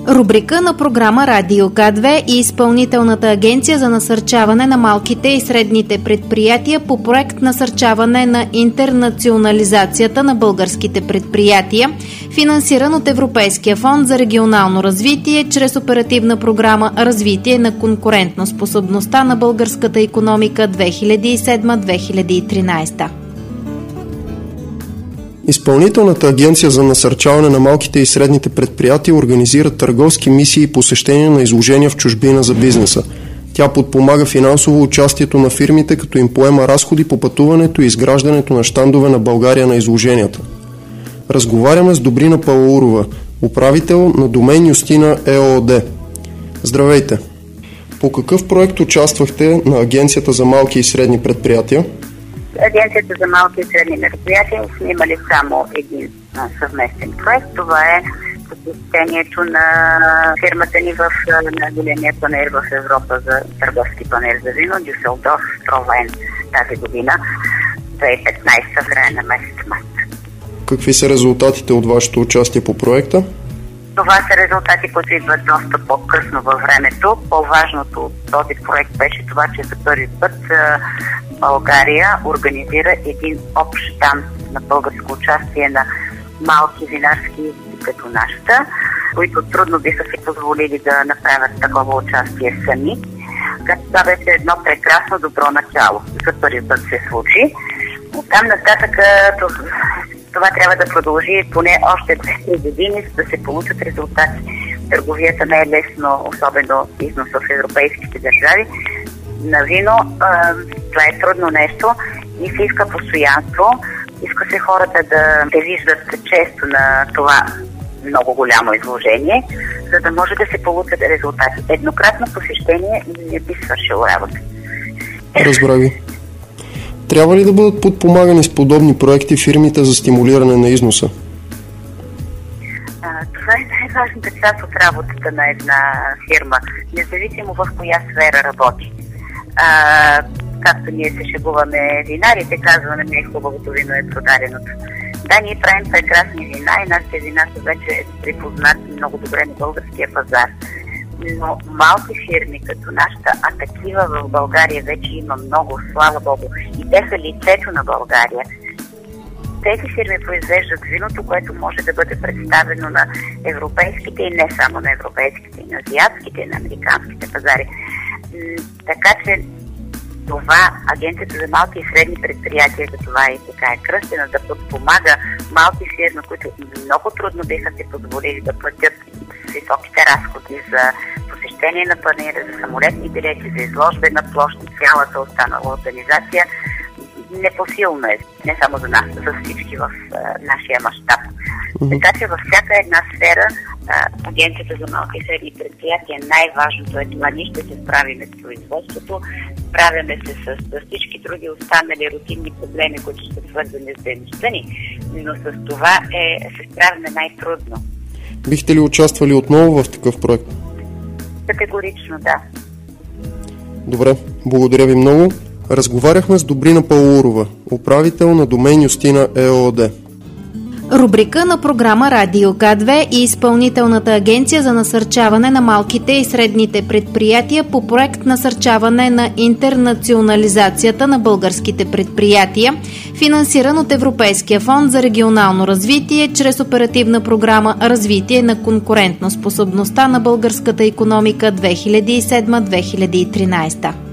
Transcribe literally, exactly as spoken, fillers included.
Рубрика на програма Радио К две и Изпълнителната агенция за насърчаване на малките и средните предприятия по проект насърчаване на интернационализацията на българските предприятия, финансиран от Европейския фонд за регионално развитие чрез оперативна програма Развитие на конкурентноспособността на българската икономика две хиляди и седма - две хиляди и тринадесета. Изпълнителната агенция за насърчаване на малките и средните предприятия организира търговски мисии и посещения на изложения в чужбина за бизнеса. Тя подпомага финансово участието на фирмите, като им поема разходи по пътуването и изграждането на щандове на България на изложенията. Разговаряме с Добрина Палаурова, управител на Домен Юстина ЕООД. Здравейте! По какъв проект участвахте на Агенцията за малки и средни предприятия? Агенцията за малки и средни предприятия сме имали само един а, съвместен проект. Това е посещението на фирмата ни в на големия панер в Европа за търговски панер за вино, Дюселдорф, Стровен тази година, две хиляди и петнадесета, в края на месец март. Какви са резултатите от вашето участие по проекта? Това са резултати, които идват доста по-късно във времето. По-важното от този проект беше това, че за първи път България организира един общ щанд на българско участие на малки винарски като нашата, които трудно биха си позволили да направят такова участие сами. Това беше едно прекрасно добро начало. За първи път се случи. Оттам нататък това трябва да продължи поне още две години, за да се получат резултати. Търговията не е лесно, особено износ в европейските държави. На вино това е трудно нещо и се иска постоянство. Иска се хората да се виждат често на това много голямо изложение, за да може да се получат резултати. Еднократно посещение не би свършило работа. Разбрах ви. Трябва ли да бъдат подпомагани с подобни проекти фирмите за стимулиране на износа? А, това е най-важната част от работата на една фирма, независимо в коя сфера работи. А, както ние се шегуваме винарите, казваме, не е хубавото вино, е продаденото. Да, ние правим прекрасни вина и нашите вина са вече припознати много добре на българския пазар. Но малки фирми като нашата, а такива в България вече има много, слава Богу, и те са лицето на България. Тези фирми произвеждат виното, което може да бъде представено на европейските и не само на европейските, и на азиатските, и на американските пазари. Така че това Агенцията за малки и средни предприятия, за това и така е кръстена, да подпомага малки фирми, които много трудно биха се позволили да платят високите разходи за посещение на панаира, за самолетни билети, за изложбена площ и цялата останала организация. Непосилно е, не само за нас, за всички в а, нашия мащаб. Mm-hmm. Така че във всяка една сфера а, Агенцията за малки и средни предприятия най-важното е това. Ние ще се справиме с производството, справяме се с, с всички други останали рутинни проблеми, които ще свързани с дейността ни, но с това е, се справяме най-трудно. Бихте ли участвали отново в такъв проект? Категорично, да. Добре, благодаря ви много. Разговаряхме с Добрина Палаурова, управител на Домен Юстина ЕООД. Рубрика на програма Радио К две и Изпълнителната агенция за насърчаване на малките и средните предприятия по проект насърчаване на интернационализацията на българските предприятия, финансиран от Европейския фонд за регионално развитие чрез оперативна програма Развитие на конкурентноспособността на българската икономика две хиляди и седма - две хиляди и тринадесета.